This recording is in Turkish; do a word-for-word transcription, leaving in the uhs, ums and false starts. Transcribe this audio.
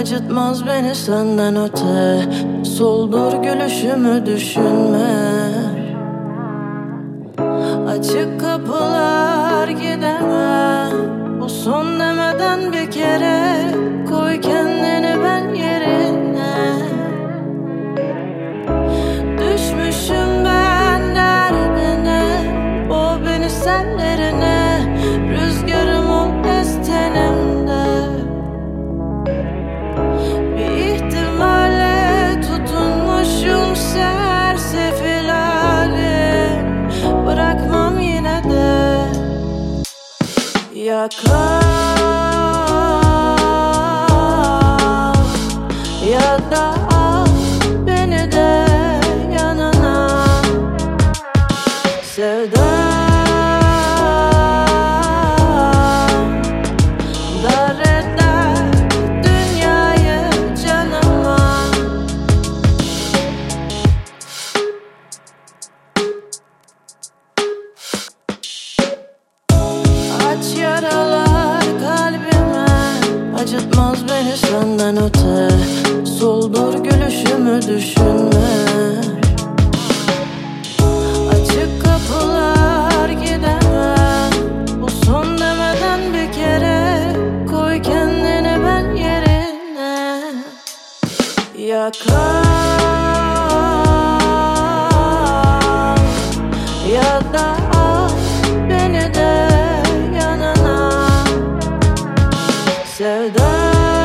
acıtmaz beni senden öte. Soldur gülüşümü düşünme. Açık kapılar gidemem. Bu son demeden bir kere koy kendini ben yerine. Düşmüşüm ben derdine, o beni senlerine. Rüzgarım ol estenimde. Bir ihtimale tutunmuşum sersefil halim. Bırakmam yine de. Ya kal ya da al beni de yanına. Sevdam dar eder dünyayı canıma. Aç yaralar kalbime, acıtmaz beni senden öte. Soldur gülüşümü düşünme. Açık kapılar gidemem. Bu son demeden bir kere koy kendini ben yerine. Ya kal ya da al beni de yanına. Sevdam